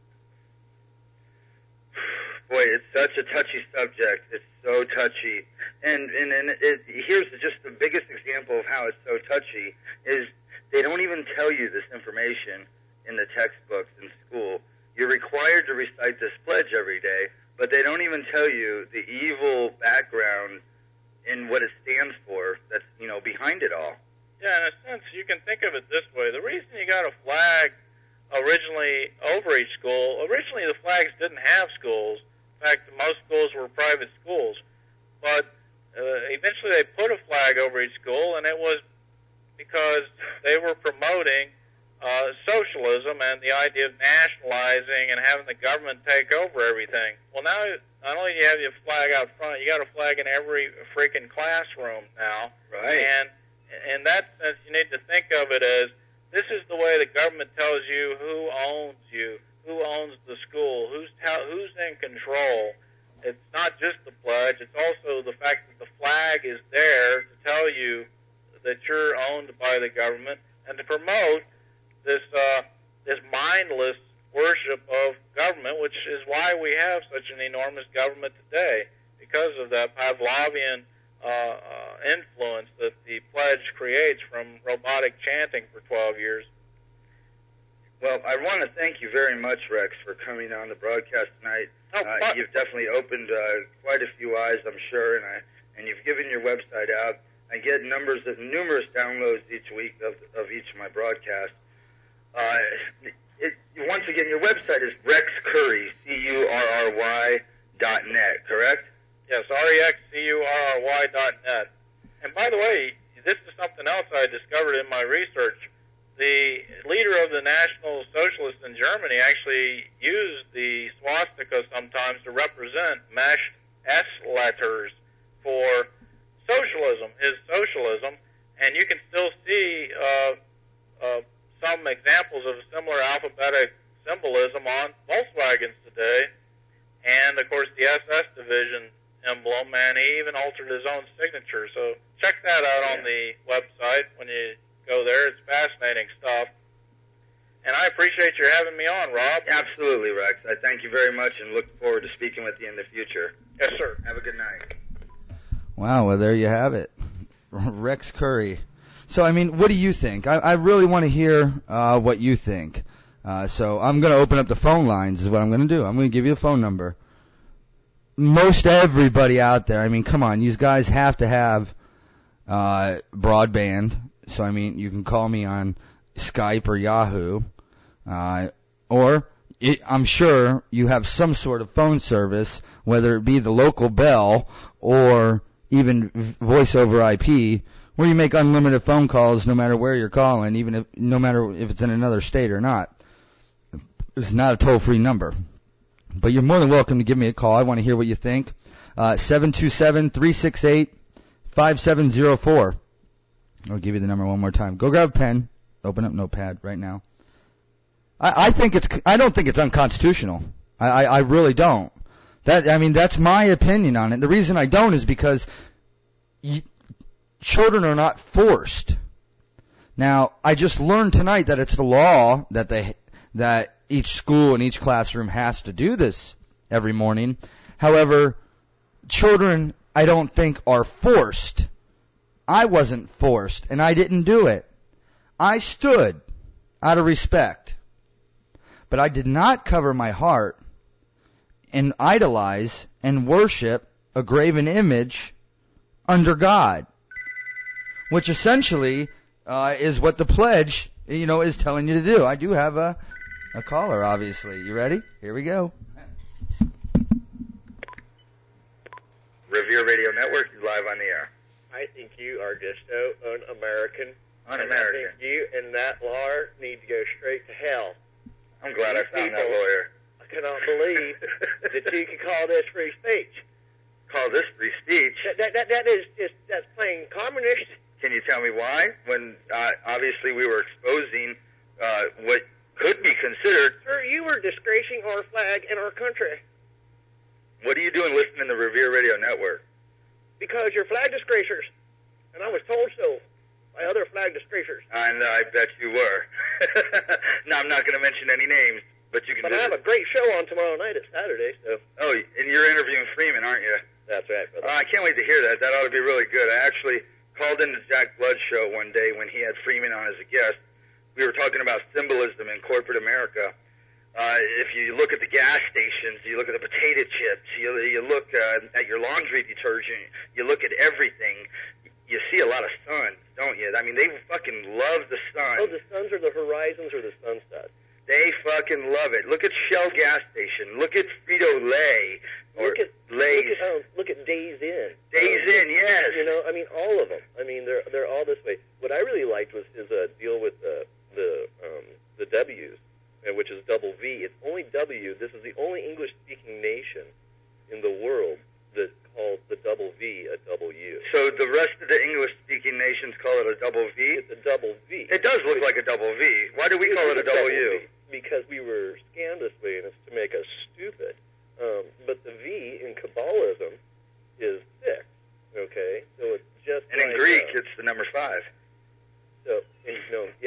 Boy, it's such a touchy subject. It's so touchy. And here's just the biggest example of how it's so touchy is they don't even tell you this information in the textbooks in school. You're required to recite this pledge every day, but they don't even tell you the evil background in what it stands for that's, behind it all. Yeah, in a sense, you can think of it this way. The reason you got a flag originally over each school, originally the flags didn't have schools. In fact, most schools were private schools. But eventually they put a flag over each school, and it was because they were promoting socialism and the idea of nationalizing and having the government take over everything. Well, now, not only do you have your flag out front, you got a flag in every freaking classroom now. Right. And in that sense, you need to think of it as this is the way the government tells you, who owns the school, who's in control. It's not just the pledge, it's also the fact that the flag is there to tell you that you're owned by the government and to promote this mindless worship of government, which is why we have such an enormous government today, because of that Pavlovian influence that the pledge creates from robotic chanting for 12 years. Well, I want to thank you very much, Rex, for coming on the broadcast tonight. You've definitely opened quite a few eyes, I'm sure, and you've given your website out. I get numerous downloads each week of each of my broadcasts. Once again, your website is Rex Curry, CURRY.net, correct? Yes, REXCURRY.net. And by the way, this is something else I discovered in my research. The leader of the National Socialists in Germany actually used the swastika sometimes to represent meshed S letters for socialism, his socialism, and you can still see some examples of similar alphabetic symbolism on Volkswagens today, and of course the SS division emblem, and he even altered his own signature. So check that out on the website when you go there. It's fascinating stuff. And I appreciate your having me on, Rob. Absolutely, Rex. I thank you very much and look forward to speaking with you in the future. Yes, sir. Have a good night. Wow, well, there you have it. Rex Curry. So, I mean, what do you think? I really want to hear what you think. So I'm going to open up the phone lines is what I'm going to do. I'm going to give you a phone number. Most everybody out there, I mean, come on, you guys have to have broadband. So, I mean, you can call me on Skype or Yahoo. I'm sure you have some sort of phone service, whether it be the local Bell or even voice over IP, where you make unlimited phone calls no matter where you're calling, no matter if it's in another state or not. It's not a toll-free number. But you're more than welcome to give me a call. I want to hear what you think. 727-368-5704. I'll give you the number one more time. Go grab a pen. Open up Notepad right now. I don't think it's unconstitutional. I really don't. That's my opinion on it. The reason I don't is because children are not forced. Now, I just learned tonight that it's the law that each school and each classroom has to do this every morning. However, children, I don't think, are forced. I wasn't forced, and I didn't do it. I stood out of respect. But I did not cover my heart and idolize and worship a graven image under God. which essentially is what the pledge, is telling you to do. I do have a caller, obviously. You ready? Here we go. Revere Radio Network is live on the air. I think you are just so un-American. Un-American. I think you and that lawyer need to go straight to hell. I'm glad I found that lawyer. I cannot believe that you can call this free speech. Call this free speech? That is just, that's plain communist. Can you tell me why? When obviously we were exposing what could be considered... Sir, you were disgracing our flag and our country. What are you doing listening to Revere Radio Network? Because you're flag disgracers. And I was told so by other flag disgracers. And I bet you were. No, I'm not going to mention any names, but you can But I have a great show on tomorrow night. It's Saturday, so... Oh, and you're interviewing Freeman, aren't you? That's right, brother. I can't wait to hear that. That ought to be really good. I actually called into Jack Blood's show one day when he had Freeman on as a guest. We were talking about symbolism in corporate America. If you look at the gas stations, you look at the potato chips, you look at your laundry detergent, you look at everything, you see a lot of suns, don't you? I mean, they fucking love the sun. Oh, the suns or the horizons or the sunset? They fucking love it. Look at Shell gas station. Look at Frito-Lay. Look at Lay's. Look at Days Inn. Days Inn, yes. I mean, all of them. I mean, they're all this way. What I really liked was his deal with the W's, which is double V. It's only W. This is the only English-speaking nation in the world that calls the double V a W. So the rest of the English-speaking nations call it a double V? It's a double V. It does look like a double V. Why do we call it a double U? Because we were scammed this way, and it's to make us stupid. But the V in Kabbalism is 6, okay? So it's just and in Greek, it's the number 5. So, in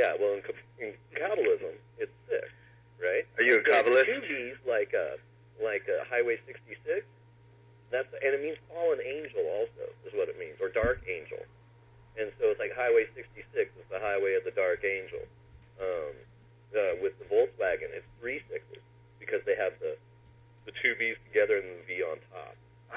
Kabbalism, it's 6, right? Are you a Kabbalist? 2 V's like Highway 66. And it means fallen angel also, is what it means, or dark angel. And so it's like Highway 66 is the highway of the dark angel. With the Volkswagen, it's 3 6s because they have the 2 V's together and the V on top.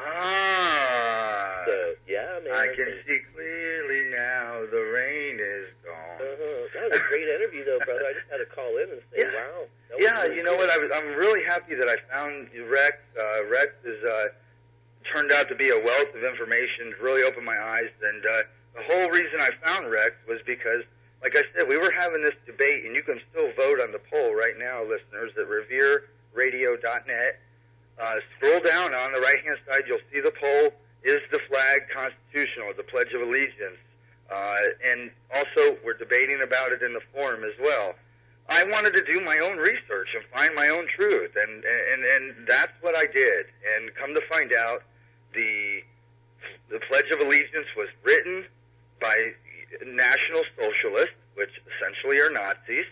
Ah. So, yeah, man. I can see clearly now the rain is gone. That was a great interview, though, brother. I just had to call in and say, wow. Yeah, you know what? I'm really happy that I found Rex. Rex is turned out to be a wealth of information, really opened my eyes. And the whole reason I found Rex was because, like I said, we were having this debate, and you can still vote on the poll right now, listeners, at revereradio.net. Scroll down on the right-hand side, you'll see the poll. Is the flag constitutional, the Pledge of Allegiance? And also, we're debating about it in the forum as well. I wanted to do my own research and find my own truth, and that's what I did. And come to find out, the Pledge of Allegiance was written by National Socialists, which essentially are Nazis.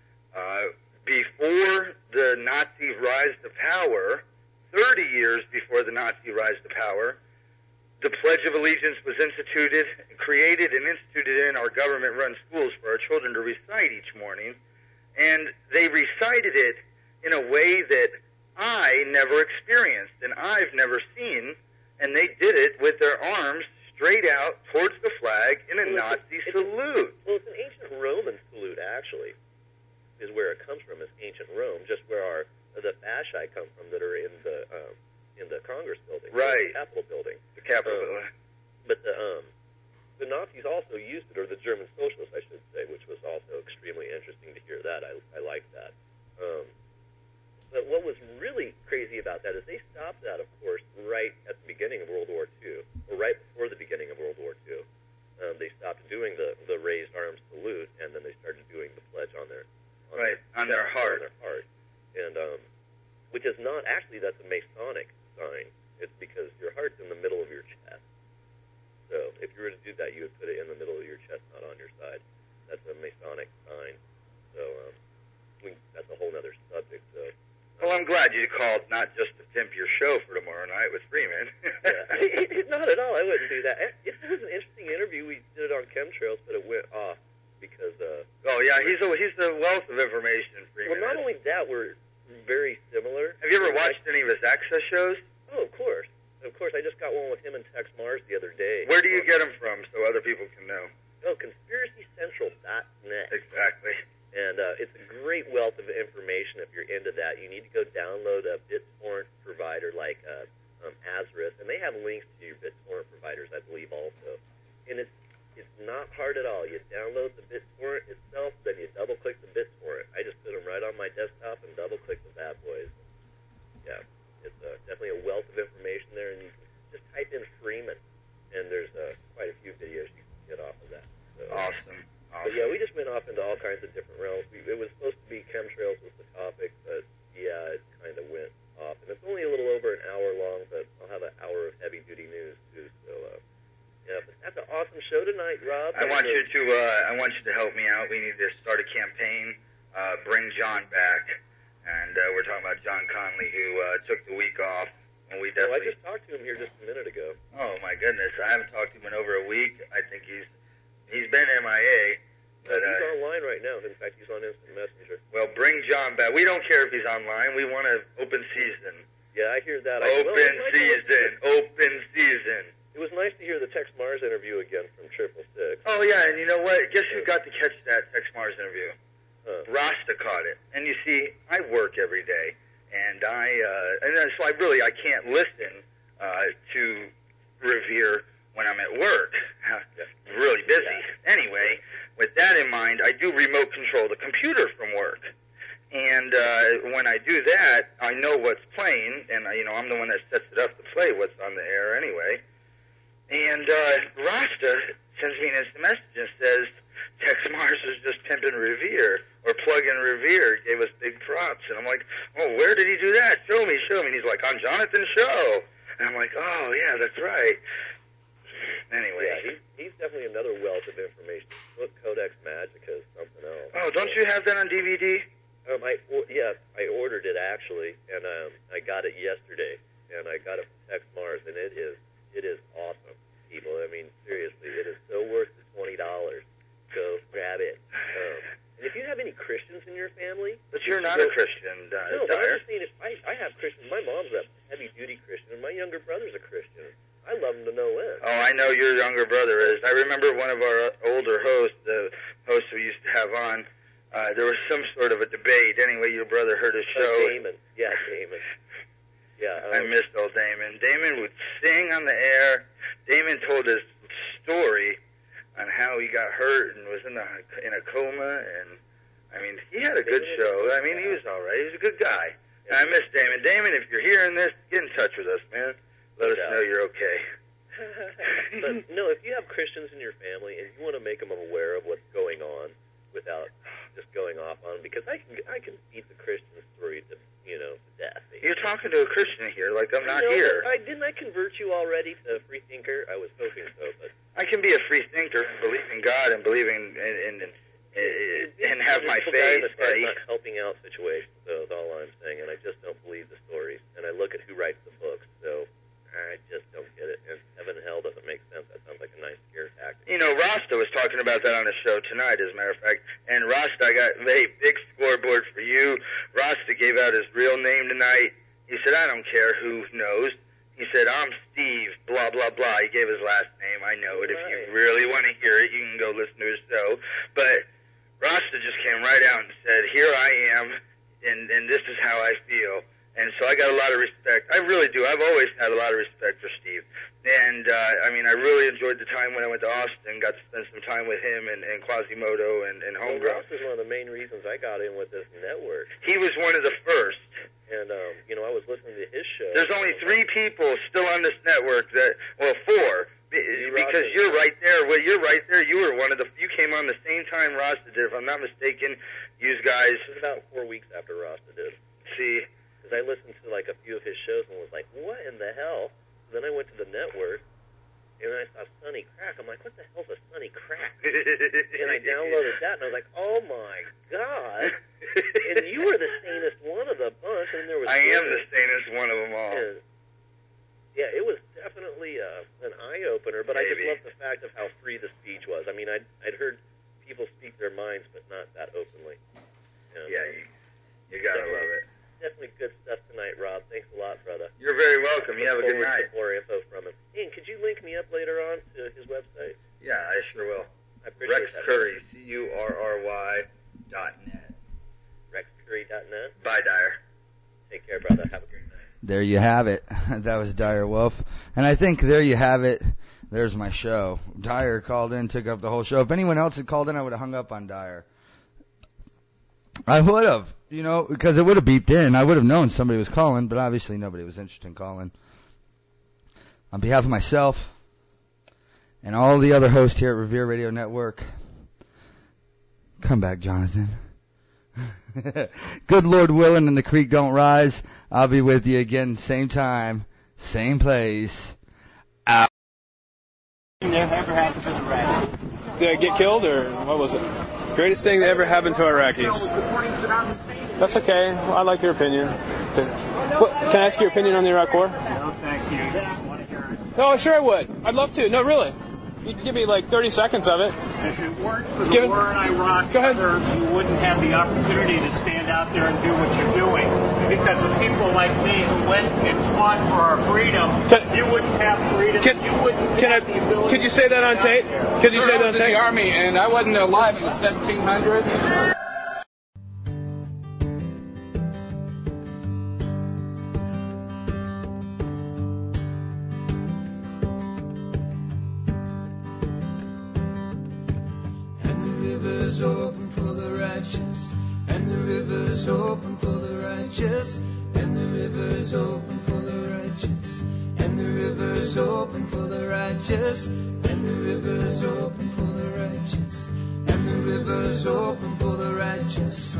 Before the Nazi rise to power, 30 years before the Nazi rise to power, the Pledge of Allegiance was created and instituted in our government-run schools for our children to recite each morning. And they recited it in a way that I never experienced and I've never seen. And they did it with their arms straight out towards the flag in a Nazi salute. Well, it's an ancient Roman salute, actually, is where it comes from, is ancient Rome, just where the fasci come from that are in the Congress building. Right. The Capitol building. The Capitol building. But the Nazis also used it, or the German socialists, I should say, which was also extremely interesting to hear that. I like that. But what was really crazy about that is they stopped that, of course, right at the beginning of World War II, or right before the beginning of World War II. They stopped doing the raised arms salute, and then they started doing the pledge on their heart. On their heart. And which is not actually, that's a Masonic sign. It's because your heart's in the middle of your chest. So if you were to do that, you would put it in the middle of your chest, not on your side. That's a Masonic sign. So that's a whole other subject. So. Well, I'm glad you called, not just to pimp your show for tomorrow night with Freeman. Not at all. I wouldn't do that. It was an interesting interview. We did it on chemtrails, but it went off because. Oh yeah, he's the wealth of information, Freeman. Well, not only that, we're very similar. Have you ever watched any of his access shows? Oh, of course. Of course. I just got one with him and Tex Mars the other day. Where do you get them from, so other people can know? conspiracycentral.net. Exactly. And it's a great wealth of information if you're into that. You need to go download a BitTorrent provider like Azareth, and they have links to your BitTorrent providers, I believe, also. And it's not hard at all. You download the BitTorrent itself, then you double-click the BitTorrent. I just put them right on my desktop and double-click the bad boys. Yeah, it's definitely a wealth of information there, and you can just type in Freeman, and there's quite a few videos you can get off of that. So, Awesome. But yeah, we just went off into all kinds of different realms. It was supposed to be chemtrails was the topic, but yeah, it kind of went off. And it's only a little over an hour long, but I'll have an hour of heavy-duty news, too. So, yeah, but that's an awesome show tonight, Rob. I want you to help me out. We need to start a campaign, bring John back. And we're talking about John Conley, who took the week off. And we I definitely... just talked to him here just a minute ago. Oh, my goodness. I haven't talked to him in over a week. I think he's been MIA. But, he's online right now. In fact, he's on Instant Messenger. Well, bring John back. We don't care if he's online. We want an open season. Yeah, I hear that. Open season. It was nice to hear the Tex Mars interview again from 666. Oh, yeah, and you know what? Guess who got to catch that Tex Mars interview? Rasta caught it. And you see, I work every day, and so I can't listen to Revere when I'm at work. Really busy. Anyway, with that in mind, I do remote control the computer from work. And when I do that, I know what's playing, and I'm the one that sets it up to play what's on the air anyway. And Rasta sends me an instant message and says, Tex Mars is just pimping Revere, or plugging Revere, gave us big props. And I'm like, oh, where did he do that? Show me. And he's like, on Jonathan's show. And I'm like, oh, yeah, that's right. Anyway. Yeah, he's definitely another wealth of information. Look, Codex Magica is something else. Oh, don't you have that on DVD? I ordered it, actually, and I got it yesterday. And I got it from Tex Mars, and it is awesome, people. I mean, seriously, it is so worth the $20. So grab it. And if you have any Christians in your family... But you're not a Christian, No, but I'm just saying, I have Christians. My mom's a heavy-duty Christian, and my younger brother's a Christian. I love them to no end. Oh, I know your younger brother is. I remember one of our older hosts, the host we used to have on, there was some sort of a debate. Anyway, your brother heard his show. Damon. Yeah, Damon. Yeah, I missed old Damon. Damon would sing on the air. Damon told his story on how he got hurt and was in a coma, and I mean, he had a good show. I mean, he was all right. He was a good guy. And I miss Damon. Damon, if you're hearing this, get in touch with us, man. Let us know you're okay. But no, if you have Christians in your family and you want to make them aware of what's going on without just going off on them, because I can beat the Christian story to death. You're talking to a Christian here, like I'm not here. Didn't I convert you already to a free thinker? I was hoping so, but I can be a free thinker, believe in God and believe in and have my faith. Not helping out situations, so is all I'm saying, and I just don't believe the stories. And I look at who writes the books, so I just don't get it. And heaven and hell doesn't make sense. That sounds like a nice scare tactic. Rasta was talking about that on the show tonight, as a matter of fact. And Rasta, I got a big scoreboard for you. Rasta gave out his real name tonight. He said, I don't care who knows. He said, I'm Steve, blah, blah, blah. He gave his last name. I know it. If you really want to hear it, you can go listen to his show. But Rasta just came right out and said, here I am, and this is how I feel. And so I got a lot of respect. I really do. I've always had a lot of respect for Steve. And, I really enjoyed the time when I went to Austin, got to spend some time with him and Quasimodo and Homegrown. Well, Ross was one of the main reasons I got in with this network. He was one of the first. And, I was listening to his show. There's only 3 people still on this network 4. Because you're right there. Well, you're right there. You were one of you came on the same time Rasta did. If I'm not mistaken, you guys... It was about 4 weeks after Rasta did. See... Because I listened to a few of his shows and was like, what in the hell? And then I went to the network and I saw Sonny Crack. I'm like, what the hell's a Sonny Crack? And I downloaded that and I was like, oh my God. And you were the sanest one of the bunch. And there was I am the sanest one of them all. And, yeah, it was definitely an eye-opener, but I just love the fact of how free the speech was. I mean, I'd heard people speak their minds, but not that openly. Yeah, you gotta love it. Definitely good stuff tonight, Rob. Thanks a lot, brother. You're very welcome. You have a good night. More info from him. Ian, could you link me up later on to his website? Yeah, I sure will. I Curry, CURRY.net. RexCurry.net. Bye, Dyer. Take care, brother. Have a great night. There you have it. That was Dire Wolf. And I think there you have it. There's my show. Dyer called in, took up the whole show. If anyone else had called in, I would have hung up on Dyer. I would have, because it would have beeped in. I would have known somebody was calling, but obviously nobody was interested in calling. On behalf of myself and all the other hosts here at Revere Radio Network, come back, Jonathan. Good Lord willing and the creek don't rise. I'll be with you again, same time, same place. Out. Never happened to the Iraqis. Did I get killed, or what was it? Greatest thing that ever happened to Iraqis. That's okay. Well, I like their opinion. Can I ask your opinion on the Iraq War? No, thank you. Want to hear it? Oh, sure I would. I'd love to. No, really. You can give me like 30 seconds of it. If it weren't for the war in Iraq, others, you wouldn't have the opportunity to stand out there and do what you're doing. Because of people like me who went and fought for our freedom, you wouldn't have freedom. You wouldn't have the ability. Could you say that on tape? Could you say that on tape? I was in the Army, and I wasn't alive in the 1700s. Open for the righteous, and the river's open for the righteous, and the river's open for the righteous, and the river's open for the righteous, and the river's open for the righteous, and the river's open for the righteous.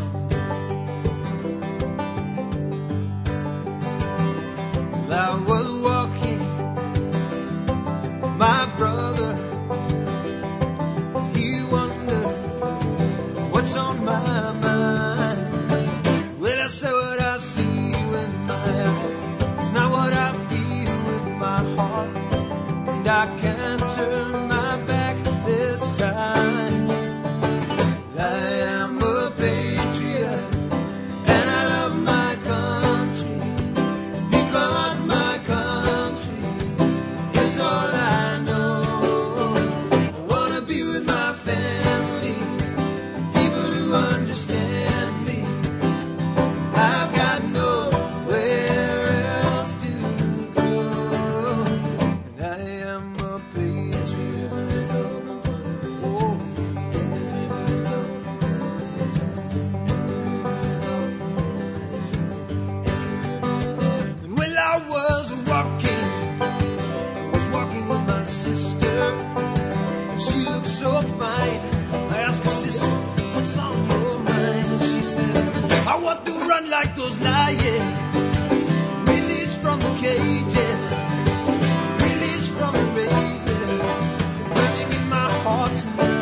I was walking, my brother. What's on my mind? Well, I say what I see with my eyes. It's not what I feel with my heart. And I can't turn my back this time. I am a patriot, and I love my country, because my country is all I know. I wanna be with my family, understand me. I've got nowhere else to go. And I am a patriot. Oh, and when I was walking with my sister, and she looked so fine. I asked her, sister, what's on your mind? And she said, I want to run like those lions, released from the cages, released from the rages, burning in my heart tonight.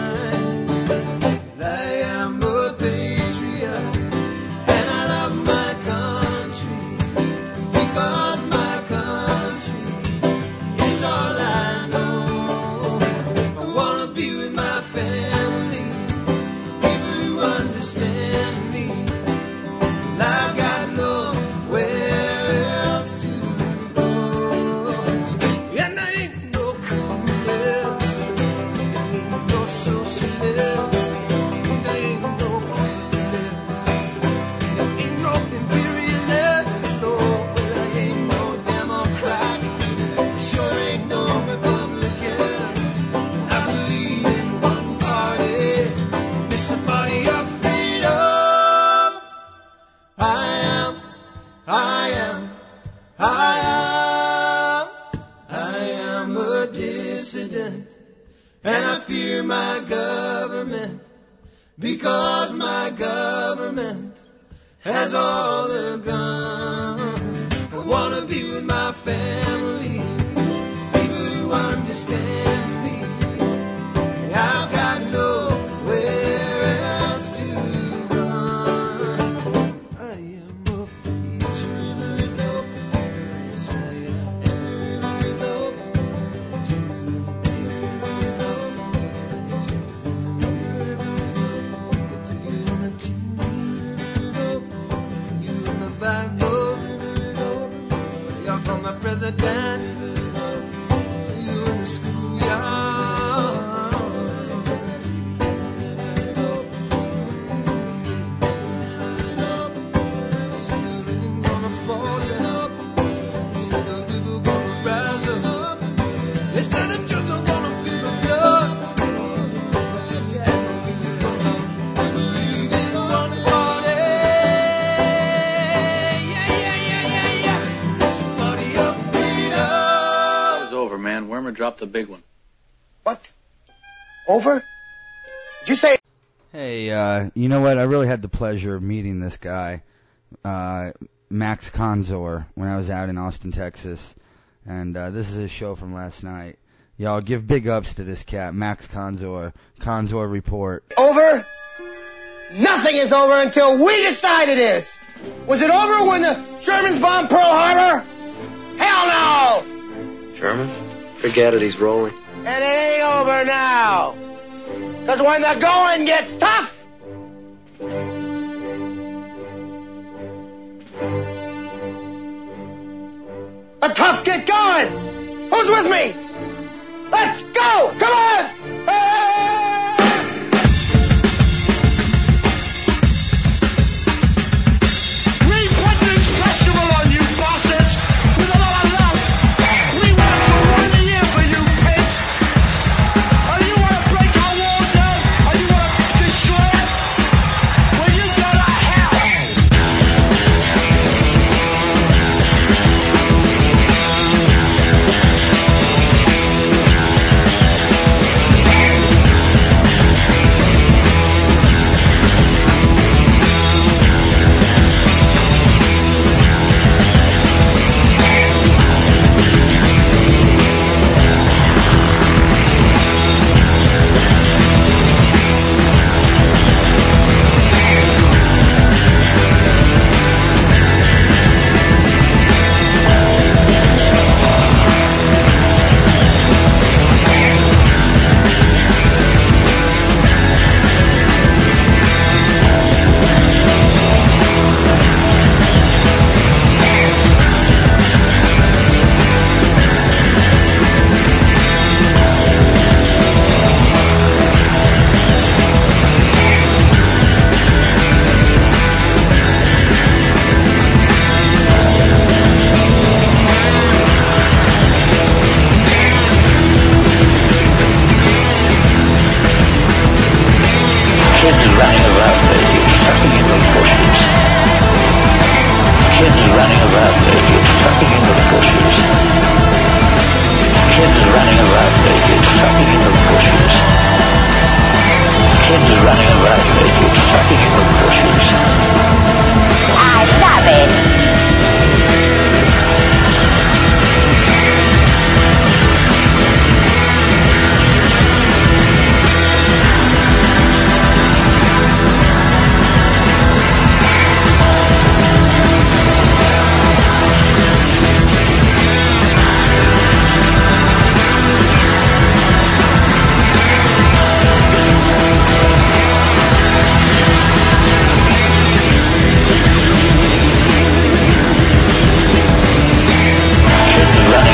I am a patriot, and I love my country, because my country is all I know. I want to be with my family, understand me. I've got nowhere else to go. And I ain't no communist, ain't no socialist, ain't no communist, ain't no imperialist, no, I ain't no Democrat, sure ain't no Republican. I believe in one party, it's a party of I am a dissident, and I fear my government, because my government has all the guns. I want to be with my family, people who understand me. I've got nowhere else to run. I am a from my president to you in the schoolyard. Farmer dropped a big one. What? Over? Did you say... Hey, you know what? I really had the pleasure of meeting this guy, Max Conzor, when I was out in Austin, Texas. And this is his show from last night. Y'all give big ups to this cat, Max Conzor. Conzor Report. Over? Nothing is over until we decide it is. Was it over when the Germans bombed Pearl Harbor? Hell no! German? Forget it, he's rolling. And it ain't over now. Because when the going gets tough, the toughs get going. Who's with me? Let's go! Come on! Hey!